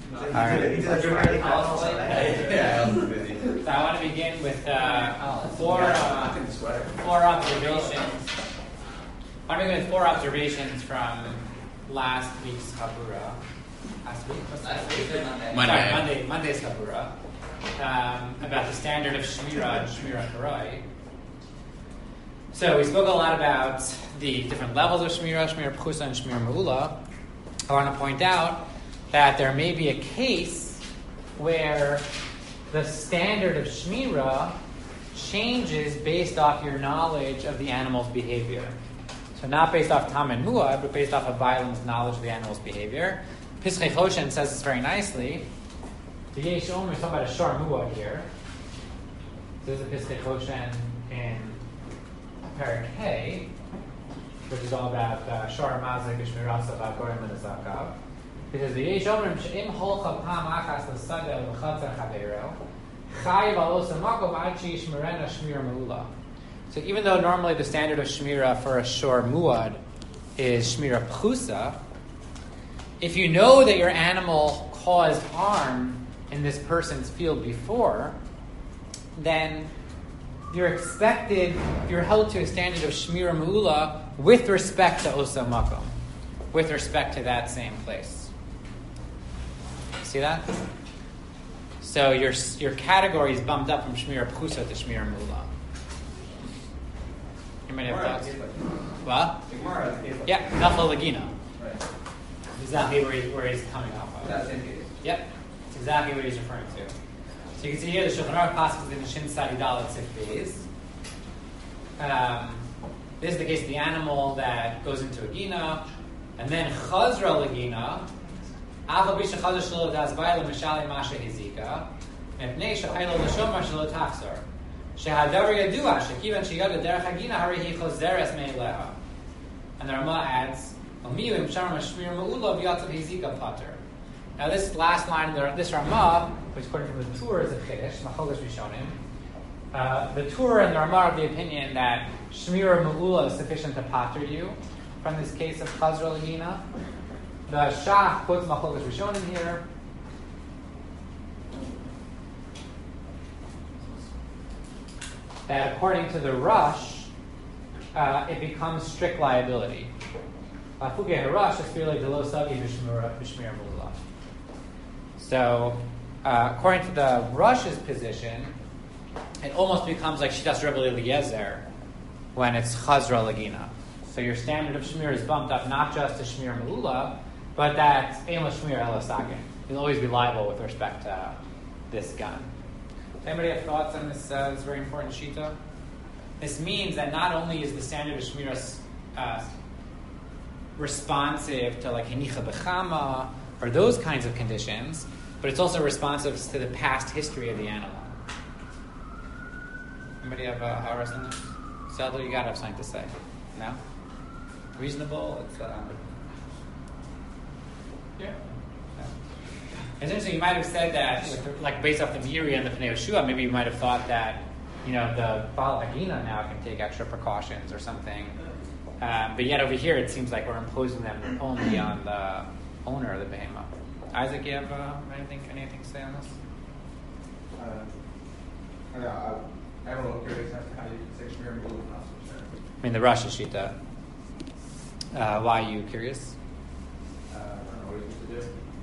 All right. So I want to begin with four observations. I want to begin with four observations from last week's Chabura. Monday's Chabura. About the standard of Shmira and Shmira Karai. So we spoke a lot about the different levels of Shmira, Shmira Pchusa and Shmira Me'ula. I want to point out that there may be a case where the standard of Shmira changes based off your knowledge of the animal's behavior. So not based off Tam and Muad, but based off of Bailam's knowledge of the animal's behavior. Pischei Choshen says this very nicely. The Yesh Omer is talking about a Shar Muad here. So there's a Pischei Choshen in Parak Hay, which is all about Shar Mazik, Shmirasa, Vagorim, and Zakav. Because the Yesh Omer Im Holcha Pam Achas L'Sadeh L'Chatzar Chaveiro Chayiv Alos Amakom Ad Sheyishmerena Shmir Me'ula. So even though normally the standard of Shmira for a Shor Muad is Shmira Pchusa, if you know that your animal caused harm in this person's field before, then you're held to a standard of Shmira Me'ula with respect to Osa Makom, with respect to that same place. See that? So your category is bumped up from Shmira Pchusa to Shmira Me'ula. Anybody have thoughts? What? Yeah, Nafal Lagina. Right. Exactly where he's coming off of. That's in case. Yep, it's exactly what he's referring to. So you can see here the Shulchan Aruch passes in Shin Sadi Dalet Sif Beis. This is the case of the animal that goes into a gina, and then Chazra Lagina. Aval Bisha Chazra Shelo Das Baila Mishali Masha Hizika. Mepnei Sha'ilo L'Shomar Shelo Tachzor. Shehadavar Yadua Shekivan Shigad Derech Hagina Harihi Chozeres Me'eleha. And the Rama adds, Omiyu Shar Mashmir Me'ula V'yatzav Hizika Pater. Now this last line, this Rama, which according to the Tur is a Chiddush, Machogash Rishonim, the Tur and the Rama are of the opinion that Shmira Me'ula is sufficient to pater you from this case of Chazra Lagina. The Shach quotes Machogash Rishonim here. That according to the Rush, it becomes strict liability. So, according to the Rush's position, it almost becomes like Shitas Rebbe Eliezer when it's Chazra Lagina. So your standard of Shmir is bumped up not just to Shmir Me'ula, but that's Ein Shmir El Asagin. You'll always be liable with respect to this gun. Does anybody have thoughts on this very important shita? This means that not only is the standard of Shmira responsive to like Henicha B'chama or those kinds of conditions, but it's also responsive to the past history of the animal. Anybody have Haras on this? Zelda, you gotta have something to say. No? Reasonable? Yeah. It's interesting, you might have said that, like based off the Miri and the Pnei Yoshua, maybe you might have thought that, the Baal Hagina now can take extra precautions or something. But yet over here, it seems like we're imposing them only on the owner of the behemoth. Isaac, you have anything to say on this? I'm a little curious as to how you can say Shmir Me'ula. I mean, the Rosh Hashita. Why are you curious? I don't know what he's supposed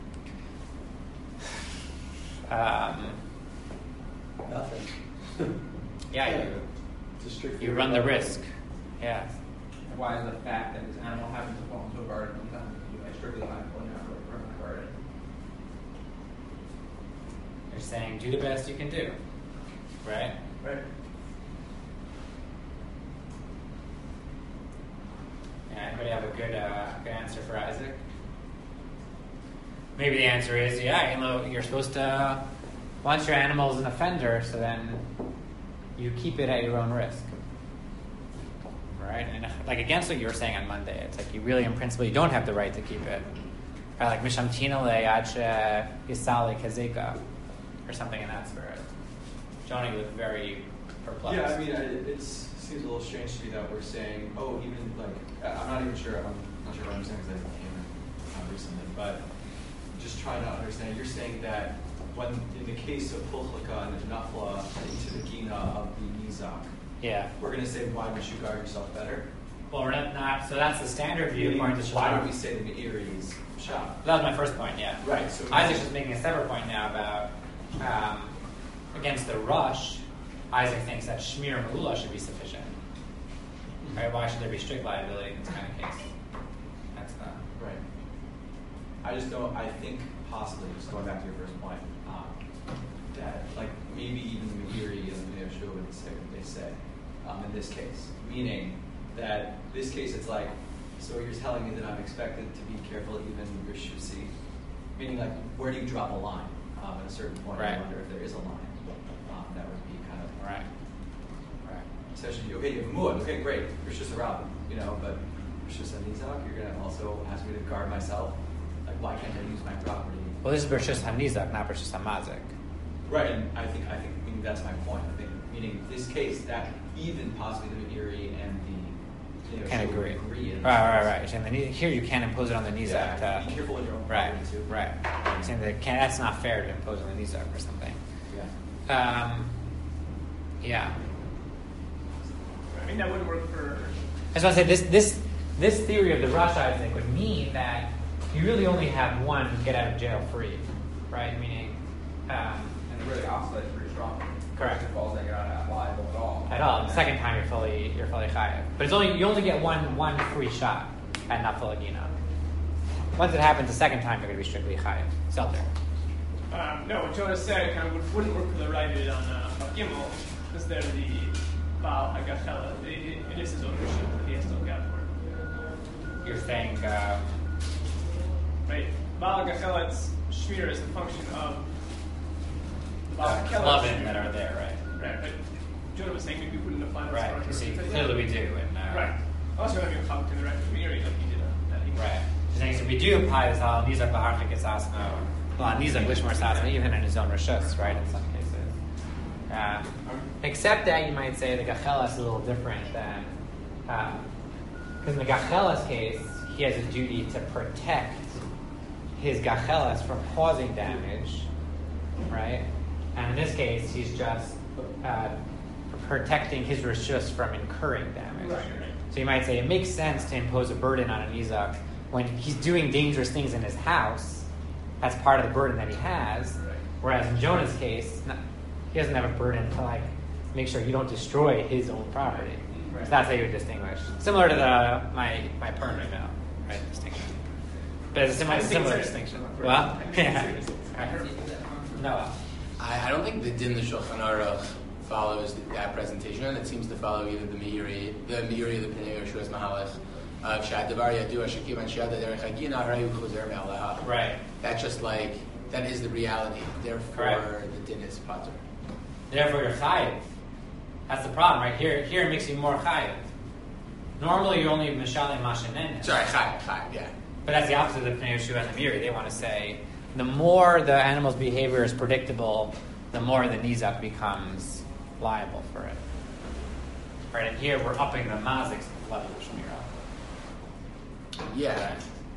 to do. Nothing. Yeah, you run the risk. Yeah. Why is the fact that this animal happens to fall into a garden become strictly liable and not run the garden? You're saying do the best you can do, right? Right. Yeah, anybody have a good answer for Isaac? Maybe the answer is, you're supposed to, once your animal is an offender, so then you keep it at your own risk. Right? And like against what you were saying on Monday, it's like you really, in principle, you don't have the right to keep it. Or like Mishamtina le'ad yisali kazeka, or something in that spirit. Jonah, you look very perplexed. Yeah, I mean, it seems a little strange to me that we're saying, even like, I'm not even sure, I'm not sure what I'm saying because I came in recently, but just trying to understand. You're saying that when in the case of Pulchaka and Nafla into the Gina of the Nizak, Yeah. we're going to say, why would you guard yourself better? Well, we're not. So that's the standard view according to Why Shlomo. don't we say the Meiri's shop? That was my first point. Yeah. Right. So Isaac's just making a separate point now about against the rush. Isaac thinks that Shmir Me'ula should be sufficient. Right? Why should there be strict liability in this kind of case? That's the right. I just don't. I think possibly just going back to your first point, that like maybe even Meiri and Yeshua would say what they say in this case, meaning that this case it's like, so you're telling me that I'm expected to be careful even Rishusi, meaning like where do you drop a line at a certain point? Right. I wonder if there is a line that would be kind of right. essentially okay. You have a muad, okay, great. Rishus Harabim, but Rishus Hanizak, you're gonna also ask me to guard myself. Like why can't I use my property? Well, this is Bershus Hanizak, not Bershus Hamazik. Right, and I think meaning that's my point. I think meaning this case that even possibly the Meiri and the Can agree. in Right. You're saying here you can't impose it on the Nizak. Yeah, be careful with your own Right. property too. Right. You're saying that's not fair to impose on the Nizak or something. Yeah. Yeah. I mean, that wouldn't work for. I just want to say this theory of the rush, I think, would mean that you really only have one get out of jail free, right? Meaning, And really, opposite is pretty strong. Correct. First of all, you're not liable at all. at all. The second time you're fully chayav, but you only get one free shot at nafla gina. Once it happens the second time, you're going to be strictly chayav. Selter. No, what Jonas said kind of wouldn't work for the righted on Gimel, because they're the Baal Hagachela. It is his ownership that he has to look out for. You're saying, Right? Baal Hagachela's Shmir is the function of the Baal Hagachela Lovin Shmir. that are there, right? Right, but Jonah was saying maybe we wouldn't apply this Right. You see, clearly we do. And, Right. Also, having a talk to the right community like you did that he Right. She's saying, so we do apply this all. Nizak b'harchik is asma. Well, Nizak lishmar sasma, even in his own rishus, right? In some cases. Except that you might say the Gachela is a little different than, because in the Gachela's case, he has a duty to protect his Gachelas from causing damage, right? And in this case, he's just protecting his rishus from incurring damage. Right. So you might say it makes sense to impose a burden on an Nizak when he's doing dangerous things in his house. That's part of the burden that he has. Right. Whereas in Jonah's case, he doesn't have a burden to make sure you don't destroy his own property. Right. So that's how you would distinguish. Similar to my permanent note, right? Distinction. But it's a similar distinction. Well, yeah. No. I don't think the Din the Shulchan Aruch follows that presentation, and it seems to follow either the Meiri, the Pnei Yeshua's Mahalach of Shad Devar Yadu Hashakim and Shad Derech Hagina Harayu Chuzer Me'alaha. Right. That's just that is the reality. Therefore, Correct. the Din is Pater. Therefore, you're chayiv. That's the problem, right? Here it makes you more chayiv. Normally, you're only mishalim mashanen. Sorry, Chayiv, yeah. But that's the opposite of the Pnei Yeshua and the Meiri. They want to say the more the animal's behavior is predictable, the more the nizak becomes liable for it. Right, and here we're upping the mazik's level of shmira. Yeah.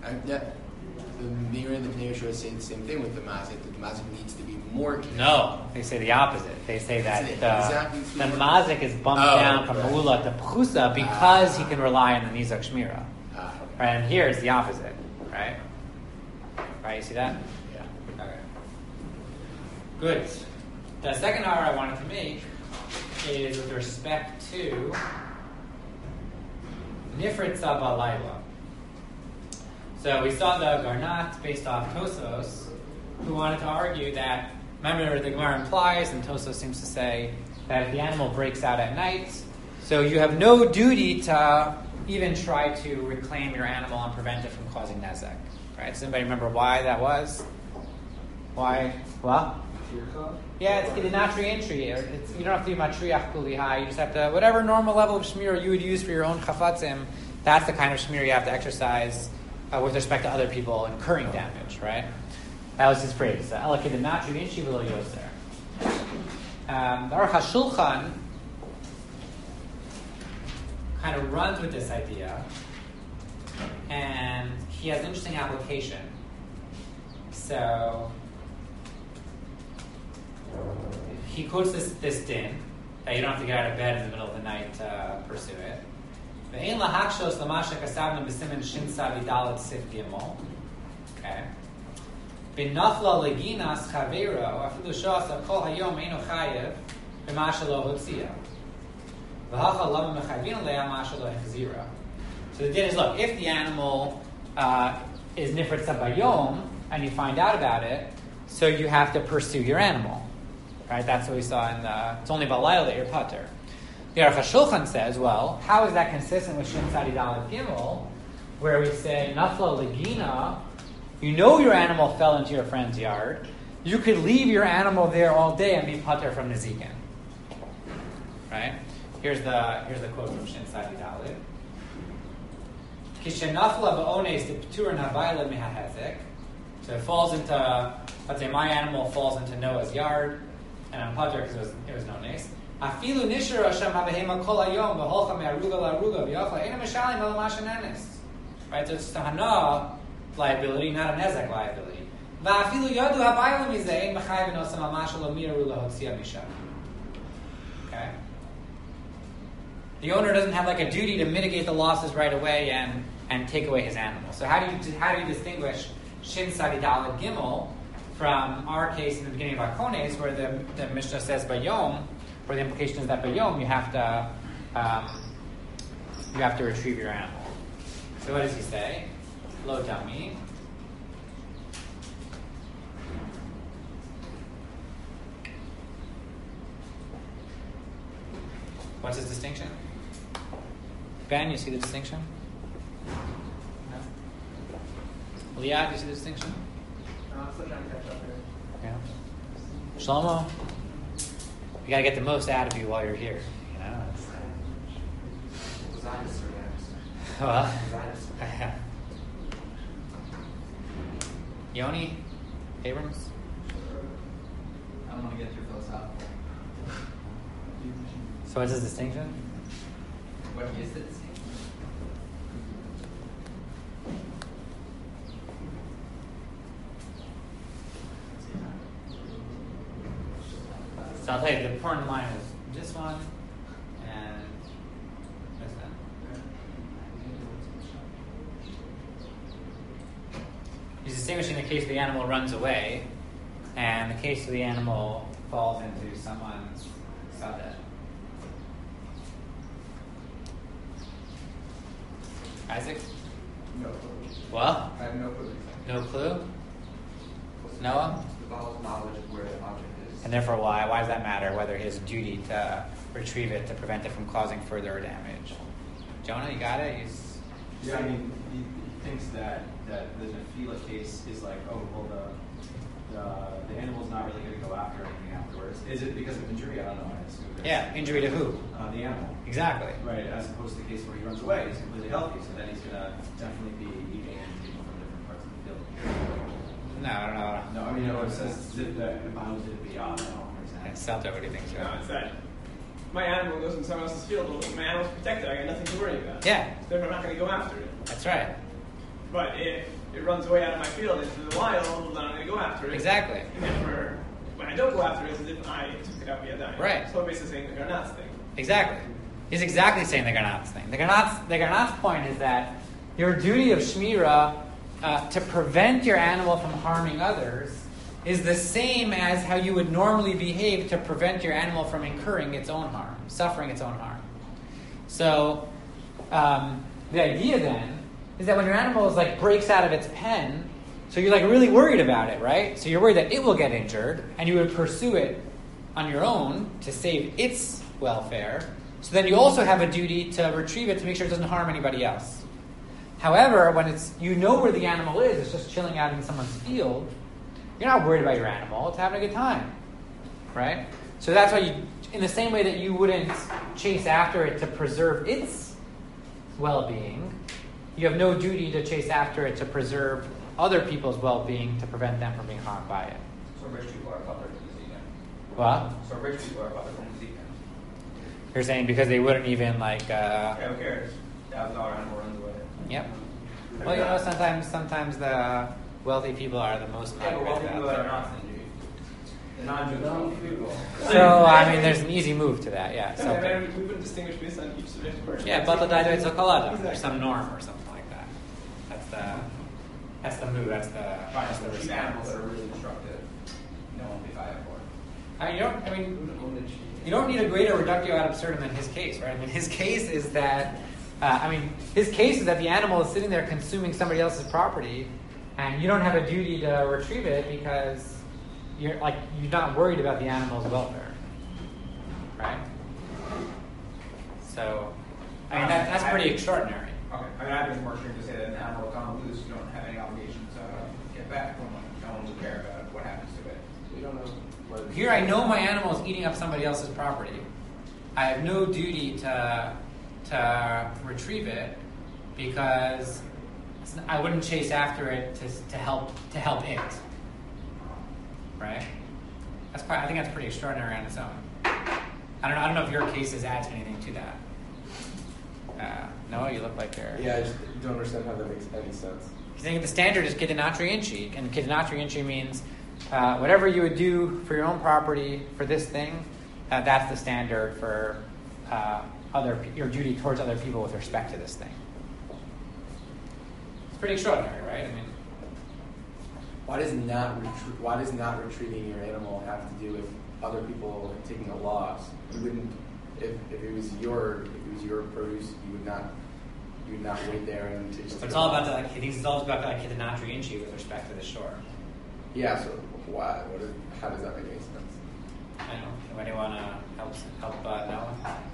The Meiri and the Pnei Yeshua say the same thing with the Mazik, that the Mazik needs to be more careful. No, they say the opposite. They say that the mazik is bumped down from right. Me'ula to Pchusa because he can rely on the nizak shmira. Okay. Right, and here it's the opposite. Right? Right, you see that? Yeah. Okay. Good. The second hour I wanted to make is with respect to Nifrit Saba Laila. So we saw the Garnat based off Tosos, who wanted to argue that, remember the Gemara implies, and Tosos seems to say, that if the animal breaks out at night, so you have no duty to even try to reclaim your animal and prevent it from causing nezek. Right? Does anybody remember why that was? Why? Well? Yeah, it's the natri entry. You don't have to do matriach kulihai. You just have to, whatever normal level of shmir you would use for your own chafatzim, that's the kind of shmir you have to exercise with respect to other people incurring damage, right? That was his phrase. Elakid natri entry below yoser. The Aruch HaShulchan kind of runs with this idea, and he has an interesting application. So he quotes this din that you don't have to get out of bed in the middle of the night to pursue it. Okay. Binafla leginas chavero afilu shasa kol hayom eino chayev b'mashalo hotzia. V'hacha lama mechavin le'a mashalo hechzira. So the din is, look, if the animal is nifrit sabayom and you find out about it, so you have to pursue your animal, right? That's what we saw in the. It's only balayla that you're putter. The Aruch HaShulchan says, well, how is that consistent with Shin Tzadi Dalet Gimel, where we say nafla legina? You know your animal fell into your friend's yard. You could leave your animal there all day and be putter from Nezikin. Right? Here's the quote from Shin Tzadi Dalet. Kishenafla ba'ones de p'tur navayla mehahezek. So it falls into, let's say my animal falls into Noah's yard, and I'm putter because it was nones. Afilu nishar Hashem habehema kol hayom v'holcha me'aruga la'aruga v'yochla ena mishalim el mashanenes. Right? So it's a hana liability, not a nezek liability. Va'afilu yadu habayla mizeh ein mechayv v'nosam amashalo mi'aru lahotzia misham. Okay? The owner doesn't have like a duty to mitigate the losses right away and take away his animal. So how do you distinguish Shin Tzadi Dalet Gimel from our case in the beginning of Akones, where the Mishnah says Bayom, where the implication is that Bayom you have to retrieve your animal. So what does he say? Lo dami. What's his distinction? Ben, you see the distinction? No? Liad, do you see the distinction? I'm still trying to catch up here. Yeah. Shlomo, you gotta get the most out of you while you're here. You know. Well, Yoni, Abrams. I don't want to get too philosophical. So what's his distinction? What is the distinction? So I'll tell you, the important line is this one and this one. He's distinguishing the case where the animal runs away and the case where the animal falls into someone's sadeh. Isaac? No clue. What? I have no clue. No clue? Noah? The Baal's knowledge of where the object is. And therefore why? Why does that matter? Whether his duty to retrieve it to prevent it from causing further damage. Jonah, you got it? Yeah, I mean, he thinks that the Nefila case is like, oh, well, the animal's not really going to go after anything afterwards. Is it because of injury? I don't know. I assume it's Yeah, injury to who? the animal. Exactly. Right, as opposed to the case where he runs away, he's completely healthy, so then he's going to definitely be eating people from different parts of the field. No, I don't know. No, I mean, it says zip that bound it beyond. I don't understand. It's Celta, what do you think? No, it's that my animal goes in someone else's field. Well, my animal's protected. I got nothing to worry about. Yeah, Therefore, I'm not going to go after it. that's right. But if it runs away out of my field into the wild, well, then I'm going to go after it. Exactly. And therefore, when I don't go after it, it's as if I took it out via dying. Right. So basically saying the Garnat's thing. Exactly. He's exactly saying the Garnat's thing. The Garnat's point is that your duty of Shmira to prevent your animal from harming others is the same as how you would normally behave to prevent your animal from incurring its own harm, suffering its own harm. So the idea then is that when your animal is like breaks out of its pen, so you're like really worried about it, right? So you're worried that it will get injured, and you would pursue it on your own to save its welfare. So then you also have a duty to retrieve it to make sure it doesn't harm anybody else. However, when you know where the animal is, it's just chilling out in someone's field, you're not worried about your animal, it's having a good time, right? So that's why in the same way that you wouldn't chase after it to preserve its well-being, you have no duty to chase after it to preserve other people's well-being to prevent them from being harmed by it. So rich people are putter from the Zika. What? So rich people are putter from the Zika. You're saying because they wouldn't even like... Yeah, who cares? $1,000 animal runs away. Yep. Well, you know, sometimes wealthy people are the most Yeah, but motivated people out that are there. not stingy. The non-Jewish people. So, I mean, there's an easy move to that, yeah. So, So, we wouldn't distinguish based on each subject person. yeah, but there's Exactly. some norm or something like that. That's the move. That's the Cheap animals response. that are really destructive. No one will be fighting for. You don't need a greater reductio ad absurdum than his case, right? I mean, his case is that the animal is sitting there consuming somebody else's property, and you don't have a duty to retrieve it because you're not worried about the animal's welfare, right? So, I mean, that's pretty extraordinary. Okay. I mean, I think it's more extreme to say that an animal will come loose, you don't have any obligation to get back from it. No one will care about what happens to it. We don't know. Here, I know my animal is eating up somebody else's property. I have no duty to retrieve it because I wouldn't chase after it to help it. Right? I think that's pretty extraordinary on its own. I don't know if your cases adds anything to that. Noah, you look like you're... Yeah, I just don't understand how that makes any sense. You think the standard is kidinatriinchi, and kidinatriinchi means whatever you would do for your own property for this thing, that's the standard for your duty towards other people with respect to this thing. It's pretty extraordinary, right? I mean, Why does not retrieving your animal have to do with other people taking a loss? You wouldn't, if it was your produce, you would not wait there and just. but it's all about he thinks it's all about kidinatriinchi with respect to the shore. Yeah. So why? How does that make any sense? I don't know. Anybody want to help Noah?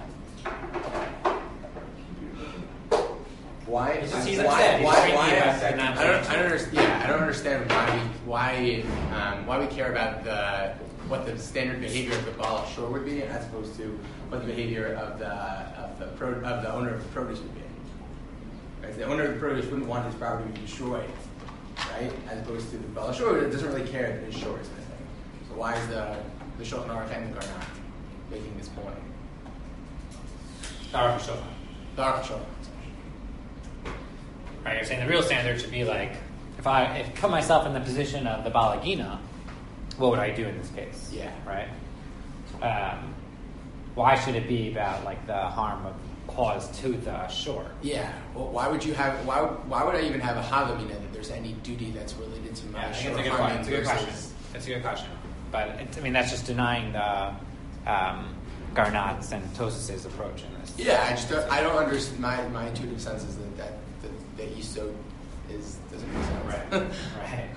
Why? He's why? upset. He's Why? angry about I kidinatriinchi. I don't understand why we care about what the standard behavior of the Baal Shore would be, as opposed to what the behavior of the owner of the produce would be. Right? The owner of the produce wouldn't want his property to be destroyed, right? As opposed to the Baal Shore, it doesn't really care that his shore is missing. So why is the Shulchan Aruch and the Garnat making this point? The Aruch Shulchan. The Aruch Shulchan. Right, you're saying the real standard should be like, if I put myself in the position of the Balagina, what would I do in this case? Yeah. Right? Why should it be about like the harm caused to the shore? Yeah. Well, why would I even have a halamina that there's any duty that's related to my Yeah, I shore think harming it's a good question. versus- That's a good question. But that's just denying the Garnat's and Tosas's approach in this. Yeah, I don't understand. My intuitive sense is that Iso doesn't make sense. Right. Right.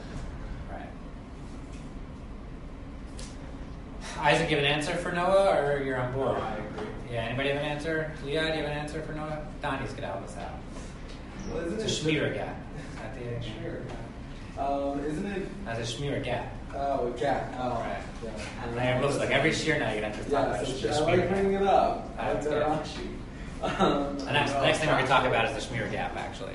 Isaac, you have an answer for Noah, or you're on board? I agree. Yeah, anybody have an answer? Leah, do you have an answer for Noah? Donnie's going to help us out. Well, isn't It's a Shmira gap. Is that the Shmira. Isn't it? That's a Shmira gap. Oh, a cat. Oh, Right. Yeah. And it looks like every year now you're going to have to talk Yeah, about so the I Shmira like bringing gap. it up. That's good. The next thing we're going to talk about is the Shmira gap, actually.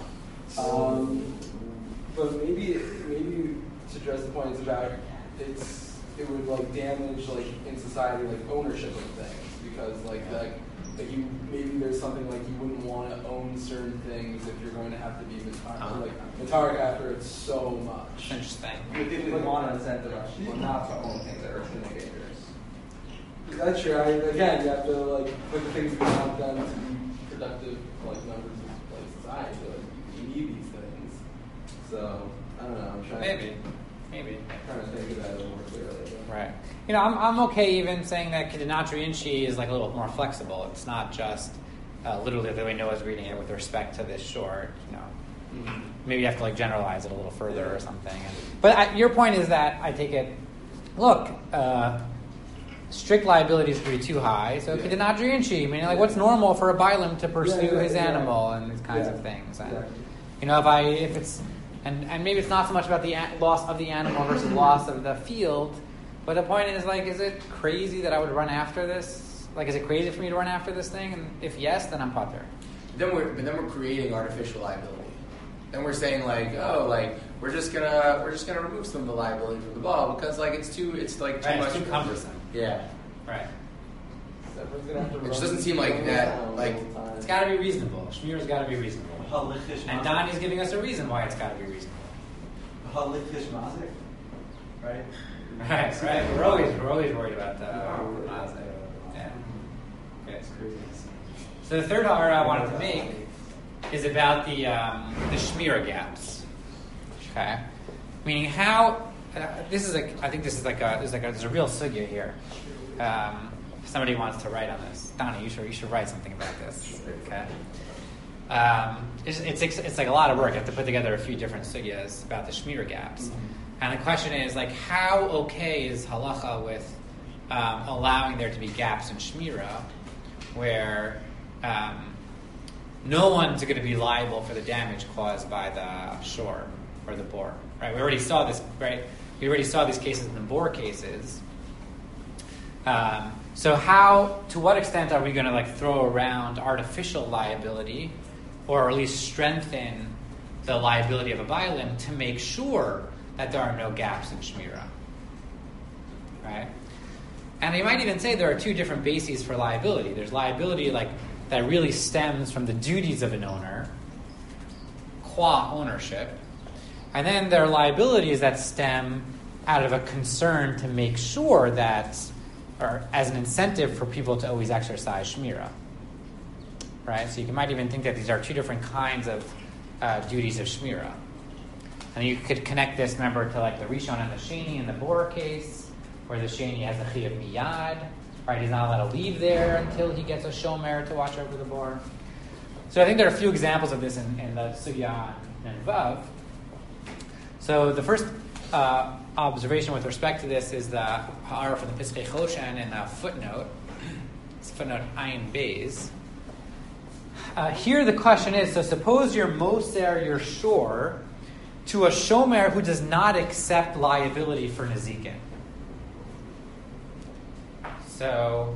But maybe to address the point, it's about it would like damage like in society like ownership of things because like you maybe there's something like you wouldn't want to own certain things if you're going to have to be Mataric after it so much. Interesting. You typically want to incentivize people not to own things that are extremely dangerous. That's true. Again, you have to like put the things we want them to be productive like members of like society. So like, you need these things. So I don't know. I'm trying. Maybe. Trying to think of that a little more clearly. Right. I'm okay even saying that Kidinatriinchi is like a little more flexible. It's not just literally the way Noah's reading it with respect to this short. Maybe you have to like generalize it a little further or something. But your point is that I take it. Look, strict liabilities could be too high. So Kidinatriinchi, meaning like what's normal for a bilim to pursue his animal and these kinds of things. And, if it's and maybe it's not so much about the loss of the animal versus loss of the field, but the point is like, is it crazy that I would run after this? Like, is it crazy for me to run after this thing? And if yes, then I'm pater. Then we're creating artificial liability. Then we're saying like, oh, like we're just gonna remove some of the liability from the ball because like it's too much. It's too cumbersome. Yeah. Right. It just doesn't seem like that. Like it's got to be reasonable. Shmir's got to be reasonable. And Donnie's giving us a reason why it's got to be reasonable. Halik Mazik, right? Right. We're always worried about Mazik. Yeah. Okay. It's crazy. So the third ha'ara I wanted to make is about the shmira gaps. Okay, meaning how there's a real sugya here. Somebody wants to write on this. Donnie, you should write something about this. Okay. It's like a lot of work. You have to put together a few different sugyas about the shmira gaps. And the question is, like, how okay is halacha with allowing there to be gaps in shmira where no one's going to be liable for the damage caused by the shore or the bore, right? We already saw this, right? We already saw these cases in the bore cases. So to what extent are we going to like throw around artificial liability, or at least strengthen the liability of a bailim to make sure that there are no gaps in shmira, right? And you might even say there are two different bases for liability. There's liability like that really stems from the duties of an owner, qua ownership, and then there are liabilities that stem out of a concern to make sure that, or as an incentive for people to always exercise shmira, right? So you might even think that these are two different kinds of duties of shmira. And you could connect this, remember, to like the Rishon and the Sheni in the Bor case, where the Sheni has a chiyuv miyad, right? He's not allowed to leave there until he gets a shomer to watch over the Bor. So I think there are a few examples of this in the Sugya and Vav. So the first observation with respect to this is the ha'ara from the Piskei Choshen in a footnote. It's footnote Ayin Beis. Here the question is, so suppose you're moser your shore to a shomer who does not accept liability for nezikin. So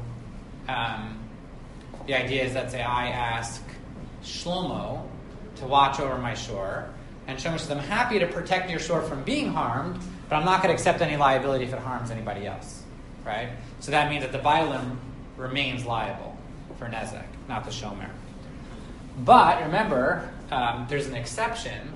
the idea is that, say, I ask Shlomo to watch over my shore, and Shlomo says, I'm happy to protect your shore from being harmed, but I'm not going to accept any liability if it harms anybody else, right? So that means that the bailim remains liable for nezek, not the shomer. But remember, there's an exception.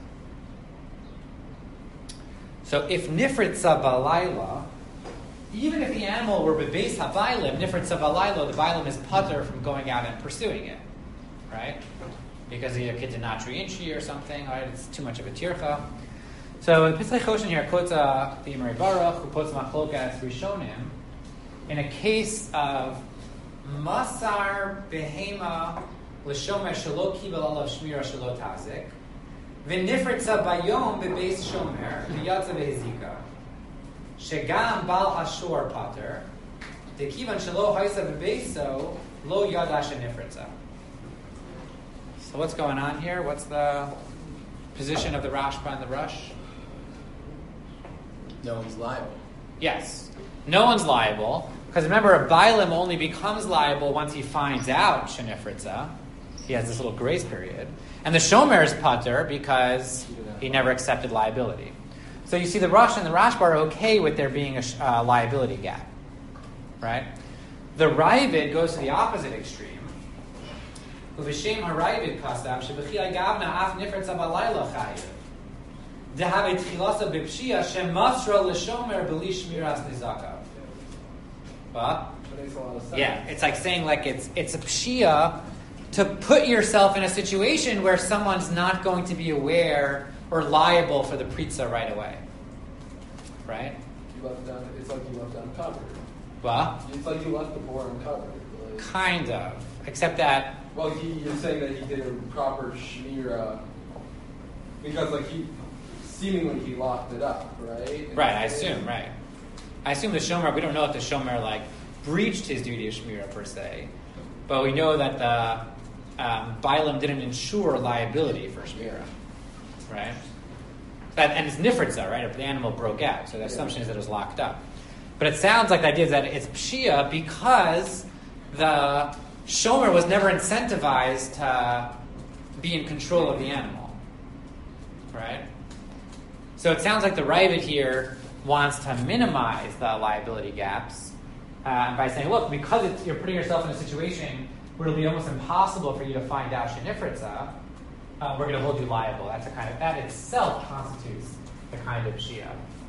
So if nifritza balayla, even if the animal were bebeis habaylim, nifritza balayla, the bailim is pater from going out and pursuing it, right? Because he did not inchi or something, right? It's too much of a tircha. So the Piskei Choshen here quotes the Imrei Baruch, who quotes Machlokas Rishonim, in a case of masar behema l'shomer shelo kibel alav shmira shelo tazik, v'nifritza bayom bebeis shomer v'yatza behezika, shegam bal hashor pater, dekivan shelo haisa bebeiso lo yadash nifritza. So what's going on here? What's the position of the Rashba and the Rush? No one's liable. Yes. No one's liable. Because remember, a bailim only becomes liable once he finds out shenifritza. He has this little grace period. And the shomer is pater because he never accepted liability. So you see the Rush and the Rashba are okay with there being a liability gap. Right? The Ravid goes to the opposite extreme. Uv'shem ha'Ravid kasav shebechi agavna af nifritza balayla chayiv. Dehavei tchilasa b'pshia shemasra l'shomer b'li shmiras nizakav. Well, yeah, it's like saying like it's a pshia to put yourself in a situation where someone's not going to be aware or liable for the pritza right away. Right? It's like you left uncovered. Well, It's like you left the boar uncovered. Like, kind of. Except that... well, you're saying that he did a proper shmira because, like, seemingly he locked it up, right? Right, I assume, right. I assume the shomer, we don't know if the shomer, like, breached his duty of shmira per se, but we know that the bailim didn't ensure liability for shmira, right? And it's nifritza, right? If the animal broke out, so the assumption is that it was locked up. But it sounds like the idea is that it's pshia because the shomer was never incentivized to be in control of the animal, right? So it sounds like the Ravid here wants to minimize the liability gaps by saying, look, because you're putting yourself in a situation where it'll be almost impossible for you to find out shenifritza, we're going to hold you liable. That's a kind of, that itself constitutes the kind of Shia.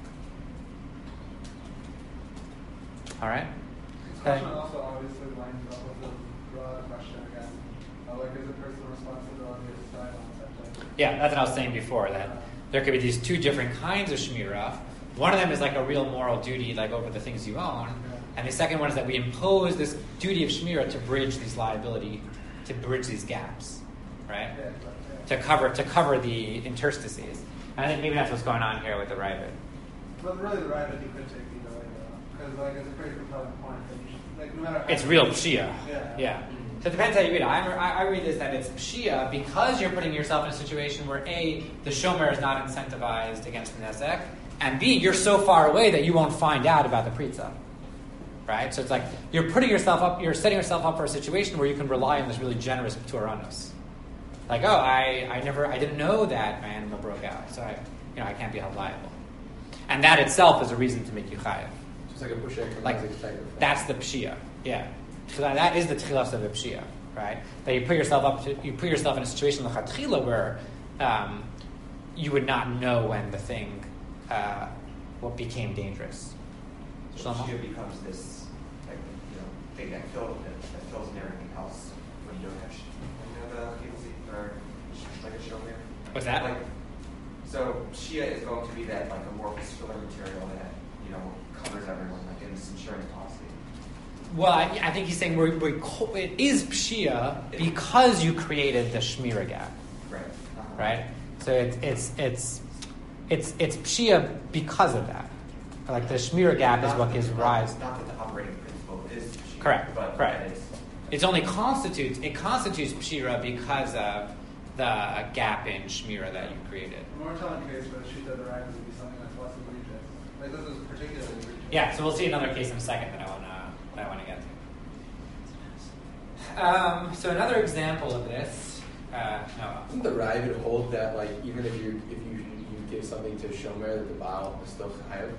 All right. This question also obviously lines up with the broad question again. Like, is a personal responsibility assigned on something? Yeah, that's what I was saying before, that there could be these two different kinds of Shmirah. One of them is like a real moral duty, like over the things you own. And the second one is that we impose this duty of Shmirah to bridge these to bridge these gaps, right? To cover the interstices. And I think maybe that's what's going on here with the Ravid. But really, the Ravid you could take either way, though. Because, like, it's a pretty compelling point that you should, like, no matter how It's real Shia. Yeah. So it depends how you read it. I read this that it's Shia because you're putting yourself in a situation where A, the Shomer is not incentivized against the Nezek, and B, you're so far away that you won't find out about the Pritza. Right? So it's like you're setting yourself up for a situation where you can rely on this really generous Turanus. Like, oh, I didn't know that my animal broke out, so I can't be held liable. And that itself is a reason to make you chayav. Just like a pushek. Like, that's the pshia, yeah. So that is the tchilas of the pshia, right? That you put yourself in a situation like chatchila where you would not know when the thing what became dangerous. So Shia becomes this, like, thing that fills in everything else when you don't have the Kibbutzim or like a shomer. What's that? Like, so Shia is going to be that like amorphous filler material that covers everyone, like in this insurance policy. Well, I think he's saying it is pshia because you created the shmira gap. Right. Right. So it's pshia because of that. Like the shmira gap is what gives rise. Not that the operating principle is Shia. Correct. But correct. It constitutes pshira because of the gap in shmira that you created. The more telling case for the sheet of the Ravid would be something that's less egregious. Like, this is particularly egregious. Yeah, so we'll see another case in a second that I want to get to. So another example of this. Doesn't the Ravid hold that, like, even if you give something to Shomer, that the Baal is still chayav?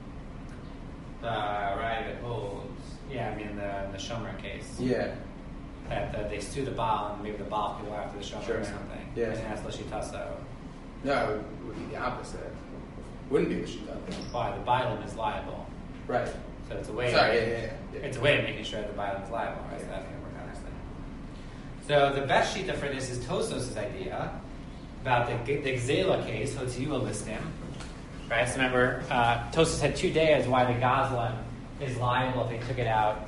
The Ravid holds. Yeah, I mean the Shomer case. Yeah. That they sue the Baal and maybe the Baal could go after the Shomer or something. Yeah. And that's Lashitaso. No, it would be the opposite. Wouldn't be the Shita. Why? The Bailam is liable. Right. So it's a way. Sorry, yeah. It's a way of making sure the Bailam is liable, right? So that's going to work out nicely. So the best shita for this is Tosos's idea about the Gzela case, Hotziua listim. Right? So remember, Tosos had 2 days why the Gazlan is liable if they took it out,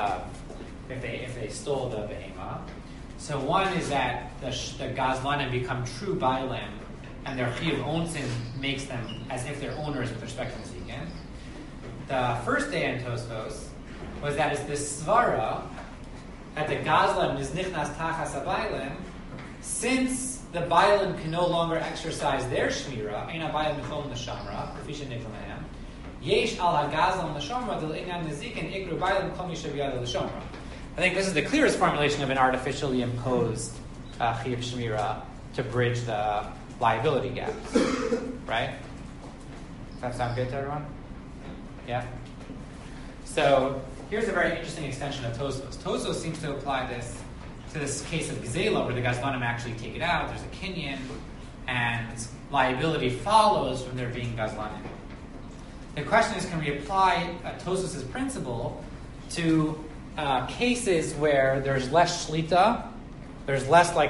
if they stole the behema. So one is that the Gazlanim become true Bailam, and their Chiyuv Onsin makes them as if they're owners with respect to the Zikin. The first day in Tosfos was that it's this Svara that the Gazlan is Nichnas Tachas HaBailam, since the Bailam can no longer exercise their Shmira, Eina Bailam Nichol Neshamra, Kufisha Nicholahem, Yesh Al HaGazlan Neshamra, Del Einan Nezikin, Ikru Bailam Kol Mishaviyad Neshamra. I think this is the clearest formulation of an artificially imposed Chiyuv Shmira to bridge the liability gaps. Right? Does that sound good to everyone? Yeah? So here's a very interesting extension of Tosfos. Tosfos seems to apply this to this case of Gzela, where the Gazlanim actually take it out, there's a kinyan, and liability follows from there being Gazlanim. The question is, can we apply Tosfos' principle to cases where there's less shlita, there's less like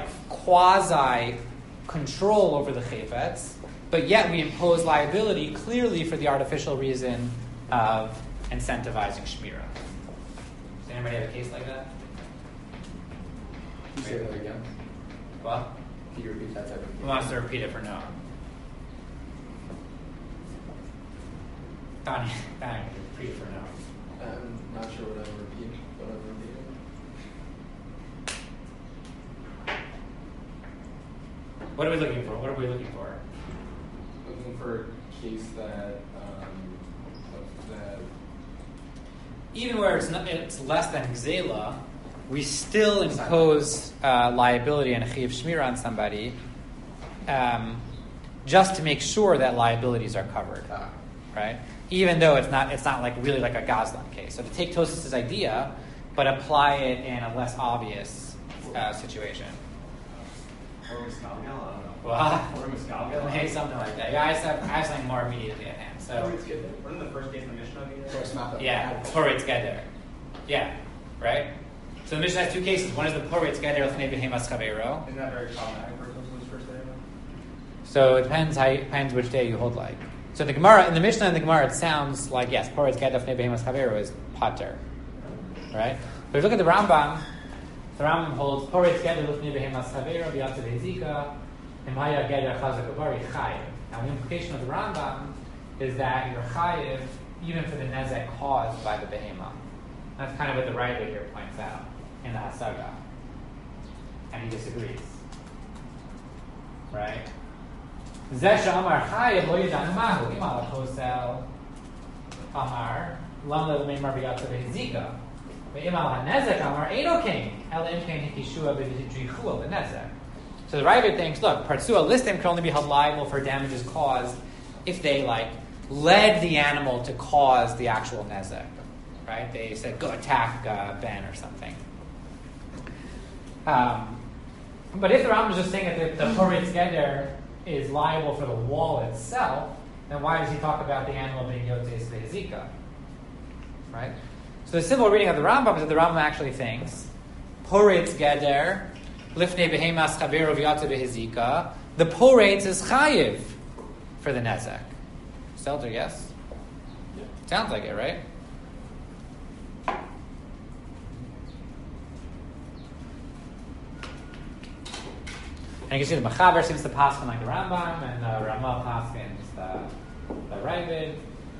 quasi-control over the chayfetz, but yet we impose liability clearly for the artificial reason of incentivizing shmira. Does anybody have a case like that? Can you say that again? What? Can you repeat that type of case? Who wants to repeat it for no? Donnie, repeat it for no. I'm not sure what I'm repeating. What are we looking for? Looking for a case that even where it's less than Gzela, we still impose liability and a Chiyuv Shmira on somebody just to make sure that liabilities are covered, right? Even though it's not like really like a Gazlan case. So to take Tosfos' idea, but apply it in a less obvious situation. Or Muscalgal, I don't know. What? Or Muscalgal. Maybe something like that. Yeah, I have something more immediately at hand. So Wasn't the first case in the Mishnah? yeah, Poretz Geder. Yeah, right? So the Mishnah has two cases. One is the Poretz Geder L'fnei Behemas Chavero. Isn't that very problematic for Tosfos' first day? So it depends which day you hold like. So the Gemara, in the Mishnah and the Gemara, it sounds like, yes, Poretz Geder L'fnei Behemas Chavero is pater. Right? But if you look at the Rambam holds Poretz Geder L'fnei Behemas Chavero B'yatzav Hezika Imhaya Geder Chazak Avari Chayiv. Now the implication of the Rambam is that you're chayiv even for the nezek caused by the behema. That's kind of what the writer here points out in the Hasaga. And he disagrees. Right? Zesha Amar chayiv lo yidanu mahu imal hosel Amar lam le'meimar b'yatzav hezika ve'imal hanezek Amar eino king ela im king hikishua b'drichua b'nezek. So the writer thinks, look, Partsua listim can only be held liable for damages caused if they led the animal to cause the actual nezek, right? They said, go attack Ben or something. But if the Rambam is just saying that the Poretz Geder is liable for the wall itself, then why does he talk about the animal being Yotzeis Behezika? Right? So the simple reading of the Rambam is that the Rambam actually thinks Poretz Geder Lifnei Behemas Chavero V'yatzav Behezika, the Poretz is chayiv for the nezek. Selter, yes? Yeah. Sounds like it, right? And you can see the Mechaber seems to paskin like the Rambam, and the Ramah paskins the Ravid.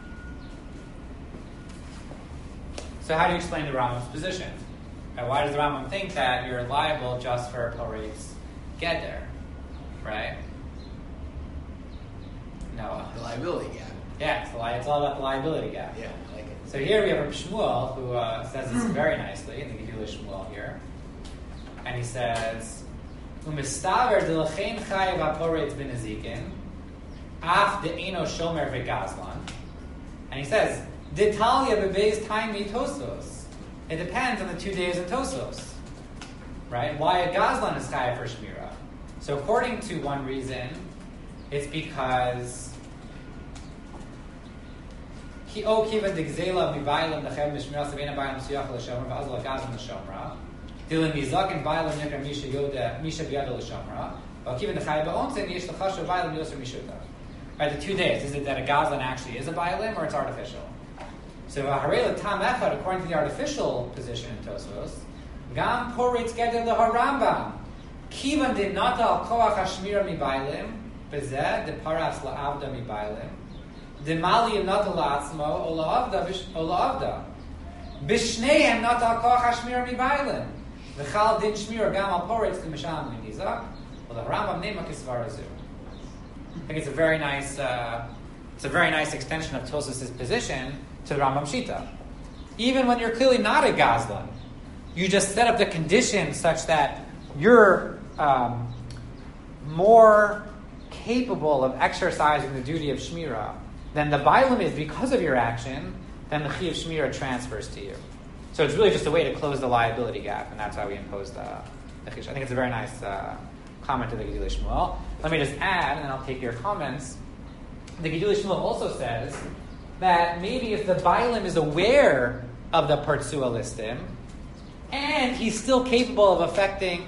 So how do you explain the Rambam's position? Why does the Rambam think that you're liable just for Poretz Geder, right? No. The liability gap. Yeah, it's all about the liability gap. Yeah, I like it. So here we have Reb Shmuel, who says this very nicely in the Gedulei Shmuel here. And he says, U'mistaver d'lechein chayiv ha'poretz b'nezikin, af de'eno shomer v'gazlan. And he says, D'Italia bebeis taimi Tosfos. It depends on the 2 days in Tosfos. Right? Why a gazlan is chayiv for Shmira? So according to one reason, it's because Ki o kivan digzela mibaylam nechem mishmira savena baylam siyach l'shomra v'azal gazlan l'shomra dilim mizak and baylam nekar misha b'yada l'shomra v'kivan dechayiv ba'onsen yesh l'chashav baylam yoser mishuta. Right, the 2 days, is it that a gazlan actually is a baylam or it's artificial? So v'harei l'tam echad, according to the artificial position in Tosfos, gam poretz geder l'harambam kivan de nata al koach hashmira mibaylam bezeh de paras la'avda mibaylam the mali nata la'atzmo o la'avda b'shneihem nata al koach hashmira mibaylam v'chal din shmira gam al poretz k'misham minizak well the Rambam nema kisvarazu. I think it's a very nice extension of Tosfos' position to the Rambam Shita. Even when you're clearly not a gazlan, you just set up the conditions such that you're more capable of exercising the duty of Shmira than the Bailam is because of your action, then the Chi of Shmira transfers to you. So it's really just a way to close the liability gap, and that's why we impose the Chish. I think it's a very nice comment to the Gedulei Shmuel. Let me just add, and then I'll take your comments. The Gedulei Shmuel also says that maybe if the Bailam is aware of the Partsua listim, and he's still capable of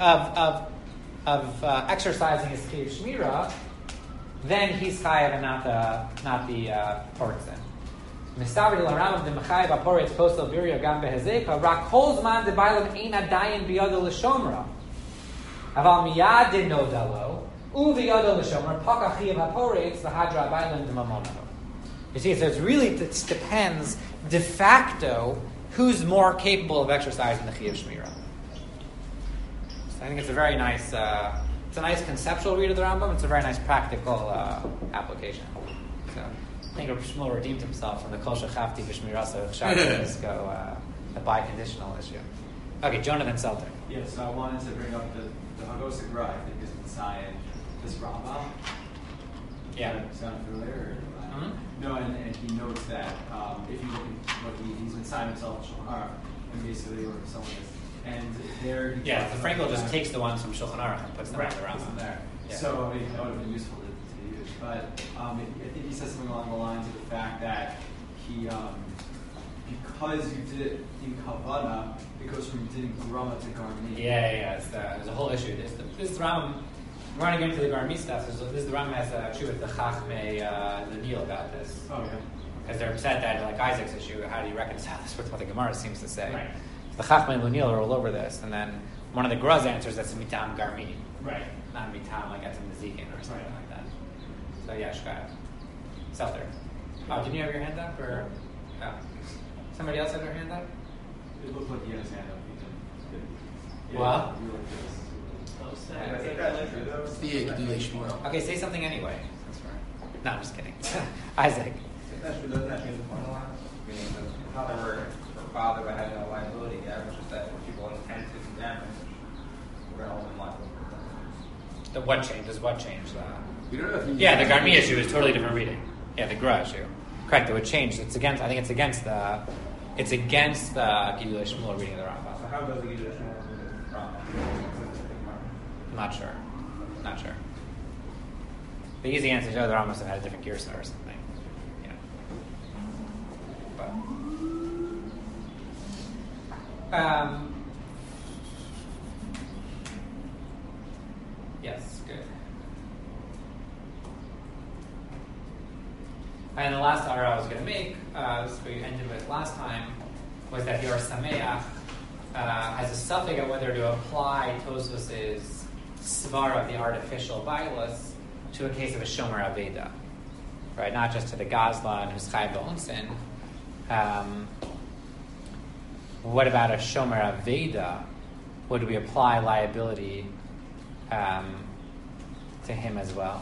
exercising his Kei Shmira, then he's chayav and not the Portzin. Mistavri l'Rambam de Mechayev Aporetz Posel Birio Gam Behezeka Rak Kol Zman de Bailam Ein Adayin Biyado L'Shomra Aval Miyad de Nodalo U Biyado L'Shomra Pakachiv Aporetz V'Hadra Bailam de Mamono. You see, so it depends de facto who's more capable of exercising the Chi of Shmira. So I think it's a very nice, it's a nice conceptual read of the Rambam. It's a very nice practical application. So I think Reb Shmuel redeemed himself from the Kol Shechavti B'Shmirasa Shachar, the biconditional issue. Okay, Jonathan Selter. Yes, so I wanted to bring up the Hagosik Ra, I think is inside this Rambam. Yeah. Sound familiar? Mm-hmm. No, and he notes that if you look at what he's inside himself, and basically, or someone is and there. Yeah, the Frankel just takes the ones from Shulchan Aruch and puts them on the puts them Rambam. there. Yeah. So I mean, that would have been useful to use. But I think he says something along the lines of the fact that he, because you did it in Kavanah, it goes from did in Grama to Garmi. Yeah. There's a whole issue. This Rambam. We're going to get into the Garmi stuff. This the Rambam has a issue with the Chachmei Lenil about this. Oh yeah. Because they're upset that, like Isaac's issue, how do you reconcile this with what the Gemara seems to say? Right. The Chachmei Lenil are all over this, and then one of the Gruz answers that's Mitam Garmi. Right. Not Mitam like Etzem Nezikin or something Right. like that. So yeah, Shkaya. Seltzer. Oh, didn't you have your hand up? Or somebody else had their hand up? It looked like he had his hand up. He did. Well? You were like this. It's the Gedulei Shmuel. Okay, say something anyway. No, I'm just kidding. Isaac. Doesn't that change the formula? Meaning that how they were bothered by having a liability gap, it's just that when people intend to do damage, we're going to hold them liable. The what change? Does what change? We don't know if he Yeah, the Garmi issue is totally different reading. Yeah, the Gra issue. Correct, it would change. It's against. I think it's against the Gedulei Shmuel reading of the Rambam. So how does the Giddush from? Not sure. The easy answer is, the Rambam must have had a different Girsa or something. But yes, good. And the last ara I was going to make, this is what you ended with last time, was that your Sameach has a suffix of whether to apply Tosfos's svara of the artificial violus to a case of a shomer aveda, right? Not just to the gazlan who's chayv b'onsin. What about a shomer aveda? Would we apply liability to him as well?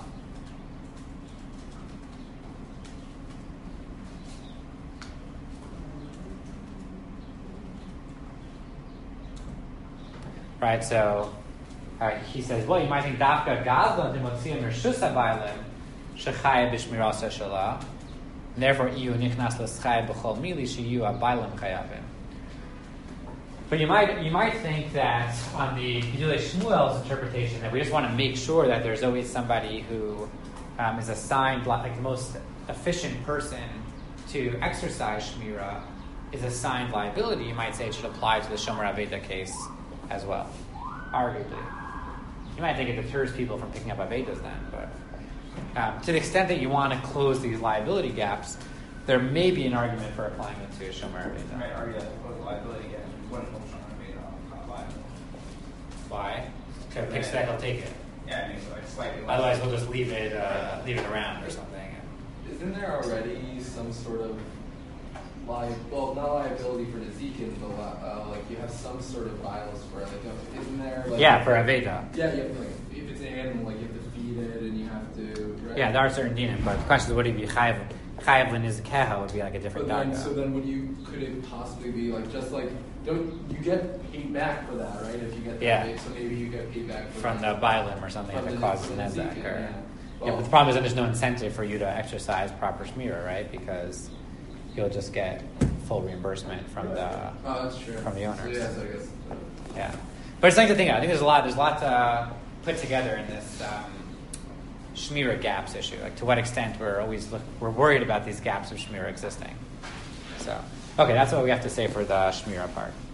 Right, so he says, well, you might think dafka gazlan demotziyim reshus habaylim shechaya b'shmirasa shala, and therefore iyu nichnas l'schaya b'chol mili sheyu habaylim chayavim. But you might think that on the Gedulei Shmuel's interpretation that we just want to make sure that there's always somebody who is assigned, like the most efficient person to exercise Shmira is assigned liability. You might say it should apply to the Shomer Aveda case as well, arguably. You might think it deters people from picking up Avedas then, but to the extent that you want to close these liability gaps, there may be an argument for applying it to a Shomer Aveda. I might argue that to close the liability gap, one of them made not liable. Why? Because pick spec will take it. Yeah, I mean, so it's slightly less. Otherwise, we'll just leave it around or something. Isn't there already some sort of not liability for Nezikin, but like you have some sort of violence for it? Like, isn't there? Like, Yeah, for Aveda. Yeah, you have to, like, if it's an animal, like you have to feed it and you have to. Right? Yeah, there are certain dinim, but the question is, would it be chayav? Chayav l'nizkeha would be like a different But then, daga. so then, could it possibly be like just like don't you get paid back for that, right? If you get that Yeah. so maybe you get paid back From the bilim or something From if it the- causes from an the ezek. Nezikin, Or, yeah. yeah, but the problem is that there's no incentive for you to exercise proper shmira, right? Because you'll just get full reimbursement from the Oh, that's true. from the owners. So, yeah, so I guess. Yeah, but it's something to think of. I think there's a lot to put together in this shmira gaps issue. Like to what extent we're worried about these gaps of shmira existing. So okay, that's what we have to say for the shmira part.